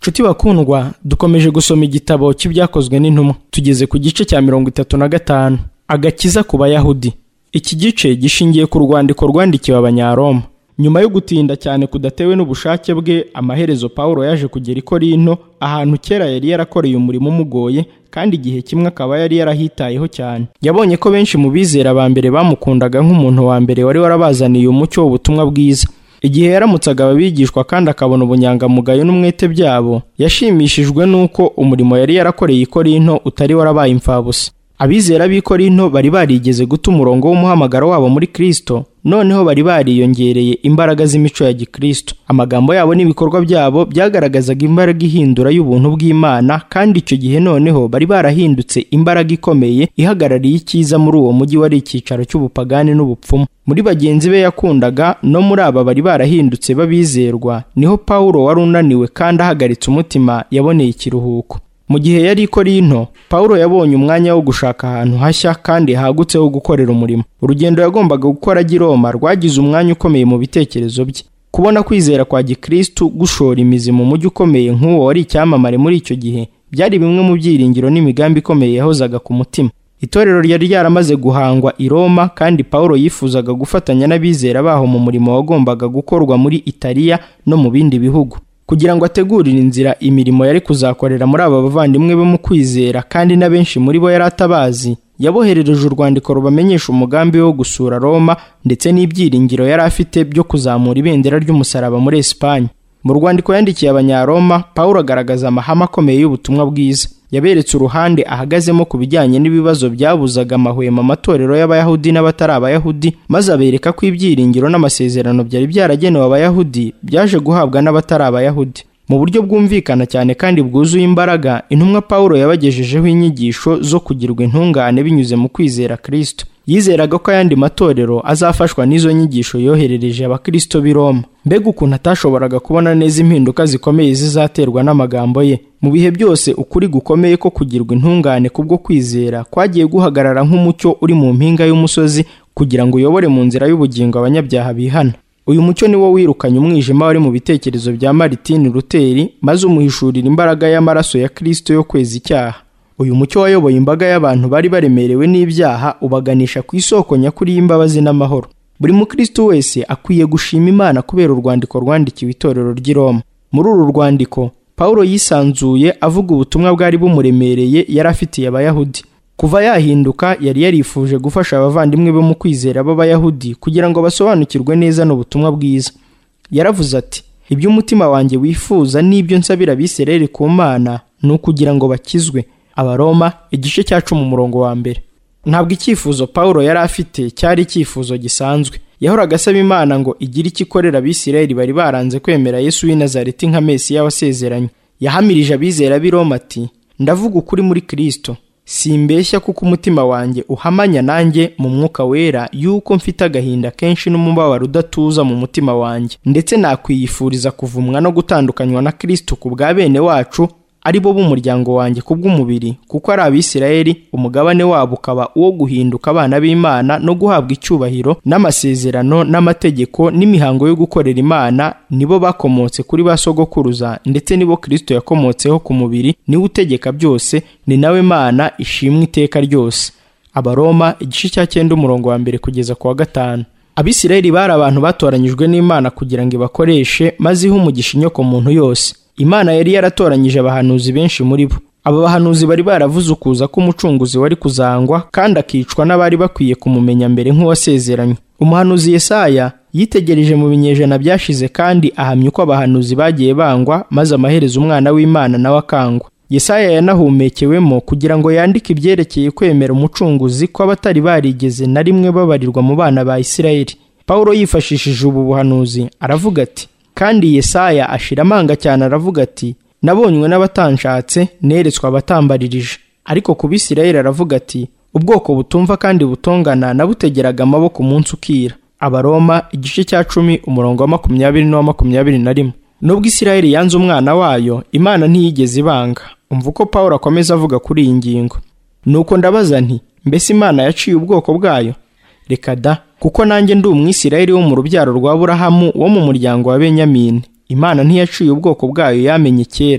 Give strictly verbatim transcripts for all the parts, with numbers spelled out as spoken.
Nshuti bakundwa, dukomeje gusoma igitabo cy'ibyakozwe n'intumwa. Tugeze ku gice cya mirongo itatu na gatanu, agakiza ku Bayahudi. Iki gice gishingiye ku rwandiko rwandikiwe Abanyaroma. Nyuma yo gutinda cyane kudatewe n'ubushake bwe, amaherezo Pawulo yaje kugera i Korinto, ahantu kera yari yarakoreye umurimo umugoye, kandi igihe kimwe akaba yari yarahitayeho cyane. Yabonye ko benshi mu bizera ba mbere bamukundaga nk'umuntu wa mbere wari warabazaniye umucyo w'ubutumwa bwiza. Igihe yaramutsaga ababigishwa kandi akabona ubunyangamugayo n'umwete byabo, yashimishijwe n'uko umurimo yari yarakoreye i Korinto utari warabaye imfabusa. Abizera b'i Korinto bari barigeze guta umurongo w'umuhamagaro wabo muri Kristo, noneho bari bariyongereye imbaraga z'imico ya Gikristo. Amagambo yabo n'ibikorwa byabo byagaragazaga imbaraga ihindura y'ubuntu bw'Imana, kandi icyo gihe noneho bari barahindutse imbaraga ikomeye ihagarariye icyiza muri uwo mujyi wari icyicaro cy'ubupagani n'ubupfumu. Muri bagenzi be yakundaga no muri aba bari barahindutse babizerwa, niho Pawulo wari unaniwe kandi ahagaritse umutima yaboneye ikiruhuko. Mu gihe yari i Korinto, Pawulo yabonye umwanya wo gushaka ahantu hashya kandi hagutse ho gukorera umurimo. Urugendo yagombaga gukora ajya i Roma rwagize umwanya ukomeye mu bitekerezo bye. Kubona kwizera kwa Gikristo gushora imizi mu mujyi ukomeye nk'uwo wari icyamamare muri icyo gihe, byari bimwe mu byiringiro n'imigambi ikomeye yahozaga ku mutima. Itorero ryari ryaramaze guhangwa i Roma, kandi Pawulo yifuzaga gufatanya n'abizera baho mu murimo wagombaga gukorwa muri Italiya no mu bindi bihugu, kugira ngo ategurire inzira imirimo yari kuzakorera muri aba bavandimwe be mu kwizera, kandi na benshi muri bo yari atabazi. Yaboherereje urwandiko rubamenyesha umugambi wo gusura Roma ndetse n'ibyiringiro yari afite byo kuzamura ibendera ry'umusaraba muri Espanye. Mu rwandiko yandikiye Abanyaroma, Pawulo agaragaza amahame akomeye y'ubutumwa bwiza. Yaberetse uruhande ahagazemo ku bijyanye n'ibibazo byabuzaga amahwemo amatorero y'Abayahudi n'abatari Abayahudi, maze abereka ko ibyiringiro n'amasezerano byari byaragenewe Abayahudi byaje guhabwa n'abatari Abayahudi. Mu buryo bwumvikana cyane kandi bwuzuye imbaraga, intumwa Pawulo yabagejejeho inyigisho zo kugirwa intungane binyuze mu kwizera Kristo. Yizeraga ko ayandi matorero azafashwa n'izo nyigisho yoherereje abakristo b'i Roma. Mbega ukuntu atashoboraga kubona neza impinduka zikomeye zizaterwa n'amagambo ye. Mu bihe byose ukuri gukomeye ko kugirwa intungane kubwo kwizera kwagiye guhagarara nk'umucyo uri mu mpinga y'umusozi, kugira ngo uyobore mu nzira y'ubugingo abanyabyaha bihana. Uyu mucyo ni wo wirukanye umwijima wari mu bitekerezo bya Martin Luther, maze umuhishurira imbaraga y'amaraso ya Kristo yo kweza icyaha. Uyu mucyo wayoboye imbaga y'abantu bari baremerewe n'ibyaha ubaganisha ku isoko nyakuri y'imbabazi n'amahoro. Buri mukristo wese akwiye gushima Imana kubera urwandiko rwandikiwe itorero ry'i Roma. Muri uru rwandiko, Pawulo yisanzuye avuga ubutumwa bwari bumuremereye yari afitiye Abayahudi. Kuva yahinduka, yari yarifuje gufasha abavandimwe be mu kwizera b'Abayahudi kugira ngo basobanukirwe neza n'ubutumwa bwiza. Yaravuze ati, ibyo umutima wanjye wifuza n'ibyo nsabira Abisirayeli ku Mana ni ukugira ngo bakizwe. Abaroma igice cya cumi umurongo wa mbere. Ntabwo icyifuzo Pawulo yari afite cyari icyifuzo gisanzwe. Yahoraga asaba Imana ngo igire icyo ikorera Abisirayeli bari baranze kwemera Yesu w'i Nazareti nka Mesiya wasezeranye. Yahamirije abizera b'i Roma ati, ndavuga ukuri muri Kristo, simbeshya kuko umutima wanjye uhamanya nanjye mu mwuka wera yuko mfite agahinda kenshi n'umubabaro udatuza mu mutima wanjye, ndetse nakwiyifuriza kuvumwa no gutandukanywa na Kristo ku bwa bene wacu ari bo b'umuryango wanjye kubw'umubiri, kuko ari Abisirayeli umugabane wabo ukaba uwo guhinduka abana b'Imana no guhabwa icyubahiro n'amasezerano n'amategeko n'imihango yo gukorera Imana. Nibo bakomotse kuri ba sogokuruza, ndetse nibo Kristo yakomotseho ku mubiri, niwe utegeka byose, ni nawe Mana ishimwe iteka ryose. Abaroma igice cya cyenda umurongo wa mbere kugeza ku wa gatanu. Abisirayeli bari abantu batoranyijwe n'Imana kugira ngo ibakoreshe, maze ihe umugisha inyoko muntu yose. Imana yari yaratoranyije abahanuzi benshi muri bo. Aba bahanuzi bari baravuze ukuza k'umucunguzi wari kuzangwa kandi akicwa n'abari bakwiye kumumenya mbere nk'uwasezeranye. Umuhanuzi Yesaya yitegereje mu binyejana byashize kandi ahamya uko abahanuzi bagiye bangwa, maze amaherezo umwana w'Imana nawe akangwa. Yesaya yanahumekewemo kugira ngo yandike ibyerekeye kwemera umucunguzi ko abatari barigeze na rimwe babarirwa mu bana ba Isirayeli. Pawulo yifashishije ubu buhanuzi aravuga ati, kandi Yesaya ashira amanga cyane aravuga ati, nabonywe n'abatanshatse, neretswe abatambaririje. Ariko ku Bisirayeli aravuga ati, ubwoko butumva kandi butongana nabutegeraga amaboko umunsi ukira. Abaroma igice cya cumi umurongo wa makumyabiri n'uwa makumyabiri na rimwe. Nubwo Isirayeli yanze umwana wayo, Imana ntiyigeze ibanga. Umva uko Pawulo akomeza avuga kuri iyi ngingo. Nuko ndabaza nti, mbese Imana yaciye ubwoko bwayo? Reka da, kuko nanjye ndi Umwisirayeli wo mu rubyaro rwa Aburahamu wo mu muryango wa Benyamini. Imana ntiyaciye ubwoko bwayo yamenye kera.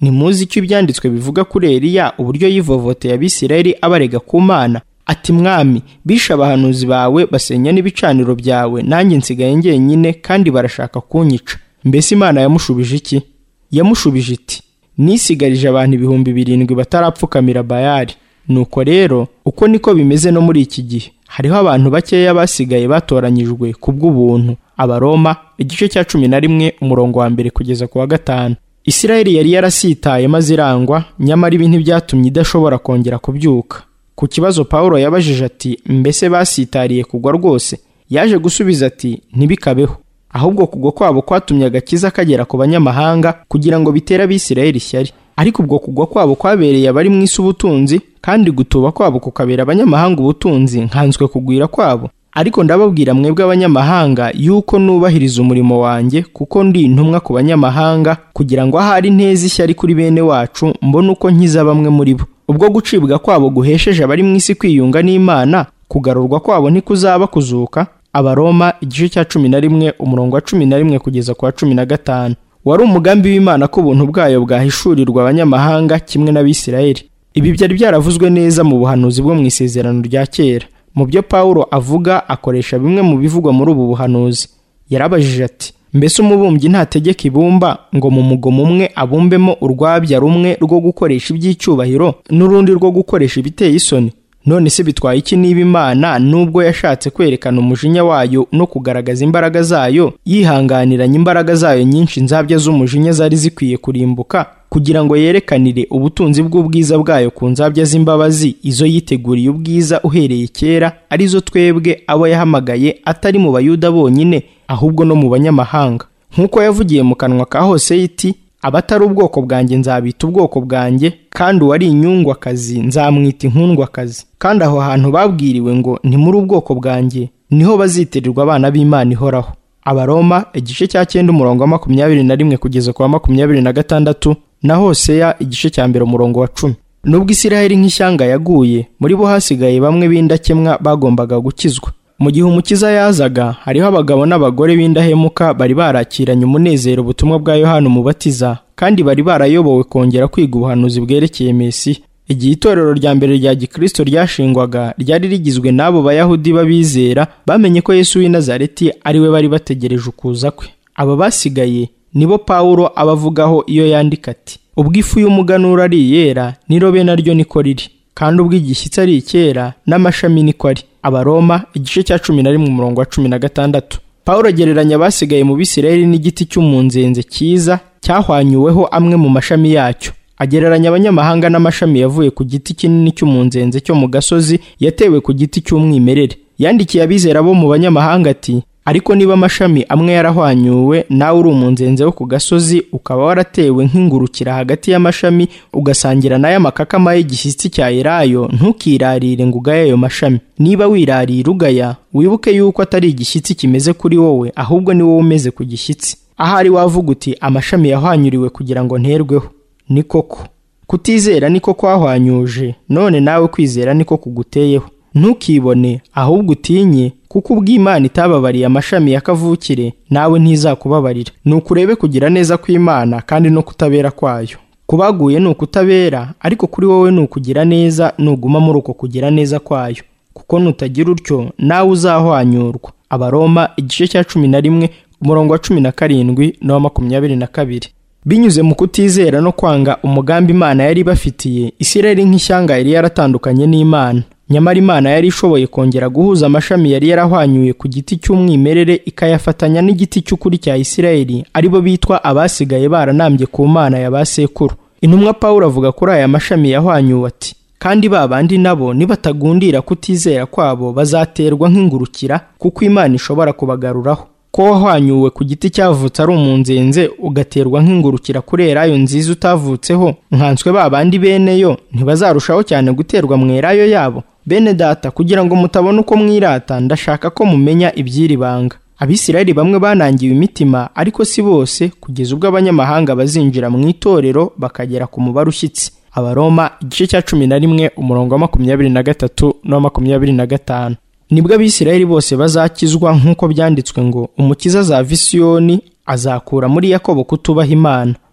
Nimuzi icyo ibyanditswe bivuga kuri Eliya, uburyo yivovoteye Abisirayeli abarega ku Mana. Ati mwami, bishe abahanuzi bawe, basenya n'ibicaniro byawe, nanjye nsigaye njyenyine, kandi barashaka kunyica. Mbese Imana yamushubije iki? Yamushubije iti, nisigarije abantu ibihumbi birindwi batarapfukamira Bayali. Nuko rero uko niko bimeze no muri iki gihe. Hariho abantu bakeya basigaye batoranyijwe kubw'ubuntu. Abaroma igice cya cumi na rimwe umurongo wa mbere kugeza ku wa gatanu. Isirayeli yari yarasitaye maze irangwa, nyamara ibi ntibyatumye idashobora kongera kubyuka. Ku kibazo Pawulo yabajije ati, mbese basitariye kugwa rwose? Yaje gusubiza ati, ntibikabeho. Ahubwo kugwa kwabo kwatumye agakiza kagera ku banyamahanga, kugira ngo bitere Abisirayeli ishyari. Ariko ubwo kugwa kwabo kwabereye abari mu isi ubutunzi, kandi gutuba kwabo kukabera abanyamahanga ubutunzi, nkanswe kugwira kwabo. Ariko ndababwira mwebwe abanyamahanga yuko nubahiriza umurimo wanjye, kuko ndi intumwa ku banyamahanga, kugira ngo ahari nteze ishyari kuri bene wacu, mbone uko nkiza bamwe muri bo. Ubwo gucibwa kwabo guhesheje abari mu isi kwiyunga n'Imana, kugarurwa kwabo ntikuzaba kuzuka. Abaroma igice cya cumi na rimwe umurongo wa cumi na rimwe kugeza ku wa cumi na gatanu. Wari umugambi w'Imana ko ubuntu bwayo bwahishurirwa abanyamahanga kimwe n'Abisirayeli. Ibi byari byaravuzwe neza mu buhanuzi bwo mu isezerano rya kera. Mu byo Pawulo avuga akoresha bimwe mu bivugwa muri ubu buhanuzi. Yarabajije ati, mbese umubumbyi ntategeka ibumba ngo mu mugomo umwe abumbemo urwabya rumwe rwo gukoresha iby'icyubahiro n'urundi rwo gukoresha ibiteye isoni? None se bitwaye iki niba Imana nubwo yashatse kwerekana umujinya wayo no kugaragaza imbaraga zayo, yihanganiranye imbaraga zayo nyinshi nzabya z'umujinya zari zikwiye kurimbuka, kugira ngo yerekanire ubutunzi bw'ubwiza bwayo ku nzabya z'imbabazi izo yiteguriye ubwiza uhereye kera, arizo twebwe abo yahamagaye atari mu Bayuda bonyine, ahubwo no mu banyamahanga. Nk'uko yavugiye mu kanwa ka Hoseya iti, abatari ubwoko bwanjye nzabita ubwoko bwanjye, kandi uwari inyungwakazi nzamwita inkundwakazi. Kandi aho hantu babwiriwe ngo ni muri ubwoko bwanjye, niho bazitirirwa abana b'Imana ihoraho. Abaroma igice cya cyenda umurongo wa makumyabiri na rimwe kugeza ku wa makumyabiri na gatandatu, na Hoseya igice cya mbere umurongo wa cumi. Nubwo Isirayeli nk'ishyanga yaguye, muri bo hasigaye bamwe b'indakemwa bagombaga gukizwa. Mu gihe umukiza yazaga, hariho abagabo n'abagore b'indahemuka bari barakiranye umunezero ubutumwa bwa Yohana Umubatiza, kandi bari barayobowe kongera kwiga ubuhanuzi bwerekeye Mesiya. Igihe itorero rya mbere rya Gikristo ryashingwaga, ryari rigizwe n'abo Bayahudi babizera bamenye ko Yesu w'i Nazareti ari we bari bategereje ukuza kwe. Aba basigaye nibo Pawulo abavugaho iyo yandika ati, ubwo ifu y'umuganura ari iyera, n'irobe naryo niko riri, kandi ubwo igishyitsi ari icyera, n'amashami niko ari. Abaroma igice cya cumi na rimwe umurongo wa cumi na gatandatu. Pawulo agereranya abasigaye mu Bisirayeli n'igiti cy'umunzenze cyiza cyahwanyuweho amwe mu mashami yacyo. Agereranya abanyamahanga n'amashami yavuye ku giti kinini cy'umunzenze cyo mu gasozi yatewe ku giti cy'umwimerere. Yandikiye abizera bo mu banyamahanga ati, ariko niba amashami amwe yarahwanyuwe, nawe uri umunzenze wo ku gasozi, ukaba waratewe nk'ingurukira hagati y'amashami, ugasangira nayo amakakama y'igishyitsi cya Elayo, ntukirarire ngo ugaye ayo mashami. Niba wirarira ugaya, wibuke yuko atari igishyitsi kimeze kuri wowe, ahubwo ni wowe umeze ku gishyitsi. Ahari wavuga uti, amashami yahwanyuriwe kugira ngo nterweho. Ni koko kutizera niko kwahwanyuje, none nawe kwizera niko kuguteyeho. Ntukibone, ahubwo utinye, kuko ubw'Imana itababariye amashami ya kavukire, nawe ntizakubabarira. Nukurebe kugira neza kw'Imana kandi no kutabera kwayo. Kubaguye ni ukutabera, ariko kuri wowe ni ukugira neza, nuguma muri uko kugira neza kwayo, kuko nutagira utyo nawe uzahwanyurwa. Abaroma igice cya cumi na rimwe umurongo wa cumi na karindwi na makumyabiri na kabiri. Binyuze mu kutizera no kwanga umugambi Imana yari bafitiye, Isirayeli nk'ishyanga yari yaratandukanye n'Imana. Nyamara Imana yari ishoboye kongera guhuza amashami yari yarahwanyuye ku giti cy'umwimerere, ikayafatanya n'igiti cy'ukuri cya Isirayeli, aribo bitwa abasigaye baranambye ku Mana ya ba sekuru. Intumwa Pawulo avuga kuri aya mashami yahwanyuwe ati, kandi ba bandi nabo nibatagundira kutizera kwabo bazaterwa nk'ingurukira, kuko Imana ishobora kubagaruraho. Ko wahwanyuwe ku giti cyavutse ari umunzenze, ugaterwa nk'ingurukira kuri Elayo nziza utavutseho, nkanswe ba bandi bene yo ntibazarushaho cyane guterwa mu Elayo yabo? Bene data, kugira ngo mutabona uko mwirata, ndashaka ko mumenya iby'iri banga. Abisirayeli bamwe banangiwe imitima, ariko si bose, kugeza ubwo abanyamahanga bazinjira mu itorero bakagera ku mubare ushyitsi. Abaroma igice cya cumi na rimwe umurongo wa makumyabiri na gatatu na makumyabiri na gatanu. Nibwo Abisirayeli bose bazakizwa, nk'uko byanditswe ngo, umukiza azava i Siyoni, azakura muri Yakobo kutubaha Imana.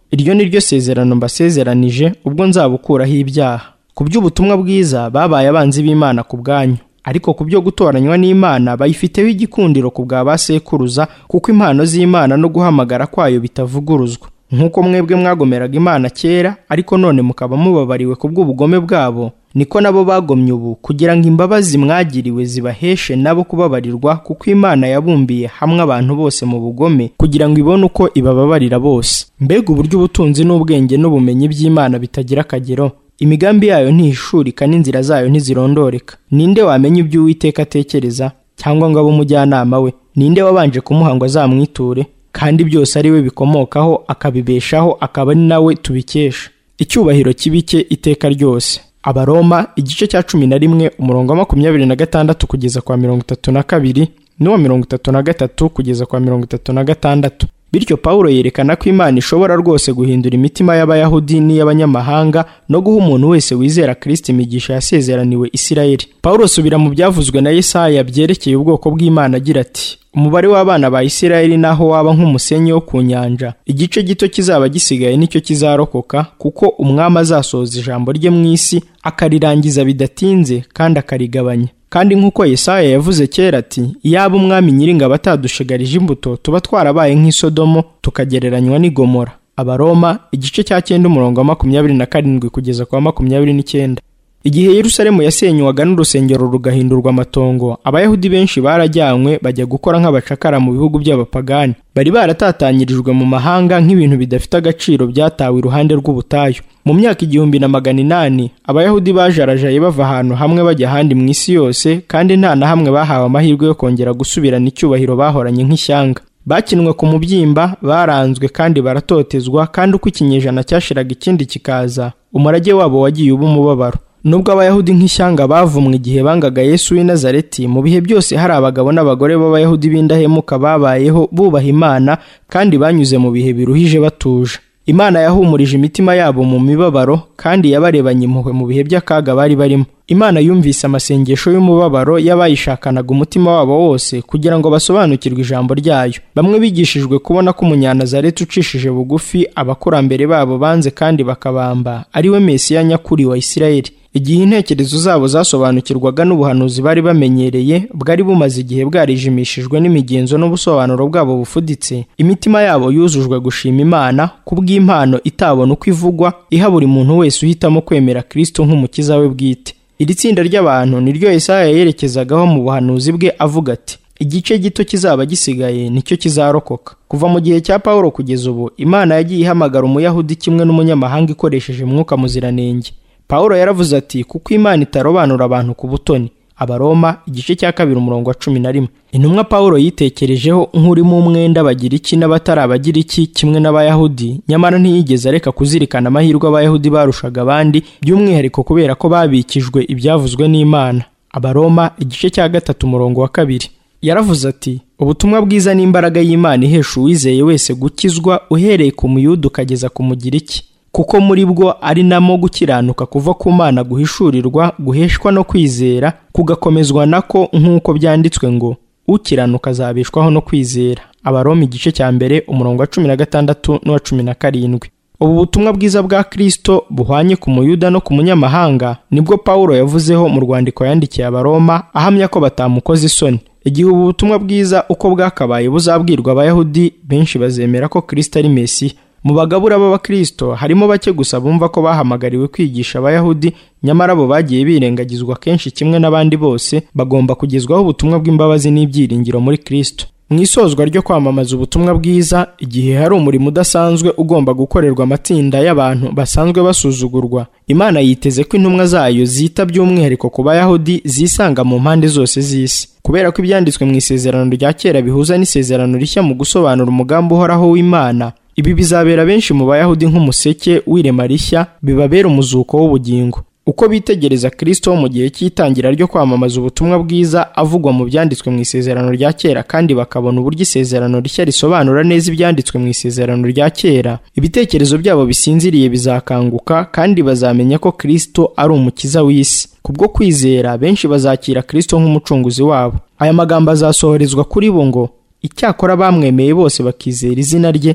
iryo ni ryo sezerano mbasezeranije ubwo nzabukuraho ibyaha. Ku by'ubutumwa bwiza babaye abanzi b'Imana ku bwanyu, ariko ku byo gutoranywa n'Imana bayifiteho igikundiro ku bwa ba sekuruza, kuko impano z'Imana no guhamagara kwayo bitavuguruzwa. Nk'uko mwebwe mwagomeraga Imana kera, ariko none mukaba mubabariwe ku bw'ubugome bwabo, niko nabo bagomye ubu, kugira ngo imbabazi mwagiriwe zibaheshe nabo kubabarirwa, kuko Imana yabumbiye hamwe abantu bose mu bugome, kugira ngo ibone uko ibababarira bose. Mbega uburyo ubutunzi n'ubwenge n'ubumenyi by'Imana bitagira akagero! Imigambi yayo ntihishurika n'inzira zayo ntizirondoreka. Ninde wamenya ibyo Uwiteka atekereza, cyangwa ngo abe umujyanama we? Ninde wabanje kumuha ngo azamwiture? Kandi byose ari we bikomokaho, akabibeshaho, akaba ari nawe tubikesha. Icyubahiro kibike iteka ryose. Abaroma igice cya cumi na rimwe umurongo wa makumyabiri na gatandatu kugeza kwa mirongo itatu na kabiri n'uwa mirongo itatu na gatatu kugeza kwa mirongo itatu na gatandatu. Bityo Pawulo yerekana ko Imana ishobora rwose guhindura imitima y'Abayahudi n'iy'abanyamahanga no guha umuntu wese wizera Kristo imigisha yasezeraniwe Isirayeli. Pawulo asubira mu byavuzwe na Yesaya byerekeye ubwoko bw'Imana agira ati: umubare w'abana ba Isirayeli naho waba nk'umusenyi wo ku nyanja, igice gito kizaba gisigaye nicyo kizarokoka, kuko umwami azasohoza ijambo rye mu isi akarirangiza bidatinze kandi akarigabanya. Kandi nk'uko Yesaya yavuze kera ati: iyaba umwami Nyiringabo atadushigarije imbuto, tuba twarabaye nk'isodomo tukagereranywa n'i Gomora. Abaroma igice cya cyenda umurongo wa makumyabiri na karindwi kugeza kwa makumyabiri n'icyenda. Igihe Yerusalemu yasenywaga n'urusengero rugahindurwa amatongo, Abayahudi benshi barajyanywe bajya gukora nk'abacakara mu bihugu by'abapagani. Bari baratatanyirijwe mu mahanga nk'ibintu bidafite agaciro byatawe iruhande rw'ubutayu. Mu myaka igihumbi na magana inani, Abayahudi bajarajaye bava ahantu hamwe bajya ahandi mu isi yose, kandi nta na hamwe bahawe amahirwe yo kongera gusubirana icyubahiro bahoranye nk'ishyanga. Bakinwe ku mubyimba, baranzwe kandi baratotezwa, kandi uko ikinyejana cyashiraga ikindi kikaza, umurage wabo wagiye uba umubabaro. Nubwo Abayahudi nk'ishyanga bavumwe igihe bangaga Yesu w'i Nazareti, mu bihe byose hari abagabo n'abagore b'Abayahudi b'indahemuka babayeho bubaha Imana, kandi banyuze mu bihe biruhije batuje. Imana yahumurije imitima yabo mu mibabaro, kandi yabarebanye impuhwe mu bihe by'akaga bari barimo. Imana yumvise amasengesho y'umubabaro y'abayishakanaga umutima wabo wose, kugira ngo basobanukirwe ijambo ryayo. Bamwe bigishijwe kubona ko Umunyanazareti ucishije bugufi abakurambere babo banze kandi bakabamba ari we Mesiya nyakuri wa Isirayeli. Igihe intekerezo zabo zasobanukirwaga n'ubuhanuzi bari bamenyereye bwari bumaze igihe bwarijimishijwe n'imigenzo n'ubusobanuro bwabo bufuditse, imitima yabo yuzujwe gushima Imana kubw'impano itabona uko ivugwa, iha buri muntu wese uhitamo kwemera Kristo nk'umukiza we bwite. Iri tsinda ry'abantu niryo Yesaya yerekezagaho mu buhanuzi bwe avuga ati: igice gito kizaba gisigaye nicyo kizarokoka. Kuva mu gihe cya Pawulo kugeza ubu, Imana yagiye ihamagara Umuyahudi kimwe n'umunyamahanga ikoresheje Mwuka Muziranenge. Pawulo yaravuze ati: kuko Imana itarobanura abantu ku butoni. Abaroma igice cya kabiri umurongo wa cumi na rimwe. Intumwa Pawulo yitekerejeho nk'urimo umwenda bagira iki n'abatari abagira iki kimwe n'Abayahudi, nyamara ntiyigeze areka kuzirikana amahirwe Abayahudi barushaga abandi, by'umwihariko kubera ko babikijwe ibyavuzwe n'Imana. Abaroma igice cya gatatu umurongo wa kabiri. Yaravuze ati: ubutumwa bwiza n'imbaraga y'Imana ihesha uwizeye wese gukizwa, uhereye ku Muyuda ukageza ku Mugiriki, kuko muri bwo ari namo gukiranuka kuva ku Mana guhishurirwa, guheshwa no kwizera, kugakomezwa nako, nk'uko byanditswe ngo ukiranuka azabeshwaho no kwizera. Abaroma igice cya mbere umurongo wa cumi na gatandatu n'uwa cumi na karindwi. Ubu butumwa bwiza bwa Kristo buhwanye ku Muyuda no ku munyamahanga nibwo Pawulo yavuzeho mu rwandiko yandikiye Abaroma, ahamya ko batamukoze isoni. Igihe ubu butumwa bwiza uko bwakabaye buzabwirwa Abayahudi, benshi bazemera ko Kristo ari Mesiya. Mu bagabura b'Abakristo harimo bake gusa bumva ko bahamagariwe kwigisha Abayahudi, nyamara bo bagiye birengagizwa kenshi kimwe n'abandi bose, bagomba kugezwaho ubutumwa bw'imbabazi n'ibyiringiro muri Kristo. Mu isozwa ryo kwamamaza ubutumwa bwiza, igihe hari umurimo udasanzwe ugomba gukorerwa amatsinda y'abantu basanzwe basuzugurwa, Imana yiteze ko intumwa zayo zita by'umwihariko ku Bayahudi zisanga mu mpande zose z'isi. Kubera ko ibyanditswe mu isezerano rya kera bihuza n'isezerano rishya mu gusobanura umugambi uhoraho w'Imana, ibi bizabera benshi mu Bayahudi nk'umuseke w'irema rishya, bibabera umuzuko w'ubugingo. Uko bitegereza Kristo mu gihe cy'itangira ryo kwamamaza ubutumwa bwiza avugwa mu byanditswe mu isezerano rya kera, kandi bakabona uburyo isezerano rishya risobanura neza ibyanditswe mu isezerano rya kera, ibitekerezo byabo bisinziriye bizakanguka, kandi bazamenya ko Kristo ari umukiza w'isi. Kubwo kwizera benshi bazakira Kristo nk'umucunguzi wabo. Aya magambo azasohorezwa kuri bo ngo: icyakora bamwemeye bose bakizera izina rye,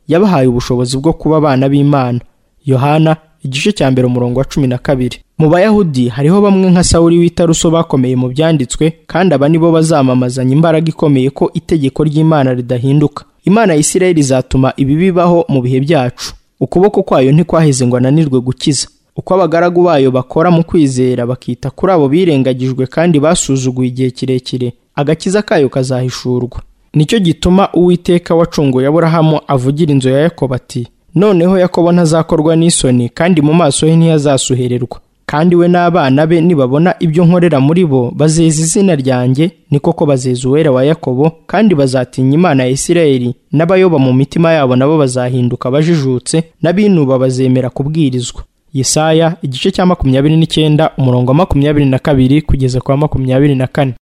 yabahaye ubushobozi bwo kuba abana b'Imana. Yohana igice cya mbere umurongo wa cumi na kabiri. Mu Bayahudi hariho bamwe nka Sawuli w'i Taruso bakomeye mu byanditswe, kandi aba nibo bazamamazanya imbaraga ikomeye ko itegeko ry'Imana ridahinduka. Imana ya Isirayeli izatuma ibi bibaho mu bihe byacu. Ukuboko kwayo ntikwaheze ngo ananirwe gukiza. Uko abagaragu bayo bakora mu kwizera bakita kuri abo birengagijwe kandi basuzuguye igihe kirekire, agakiza kayo kazahishurwa. Nicyo gituma Uwiteka wacunguye Aburahamu avugira inzu ya Yakobo ati, noneho Yakobo ntazakorwa n'isoni, kandi mu maso he ntihazasuhererwa. Kandi we n'abana be nibabona ibyo nkorera muri bo, bazeza izina ryanjye, ni koko bazeza Uwera wa Yakobo, kandi bazatinya Imana ya Isirayeli, n'abayoba mu mitima yabo nabo bazahinduka bajijutse, n'abinuba bazemera kubwirizwa. Yesaya igice cya makumyabiri n'icyenda umurongo wa makumyabiri na kabiri kugeza kwa makumyabiri na kane.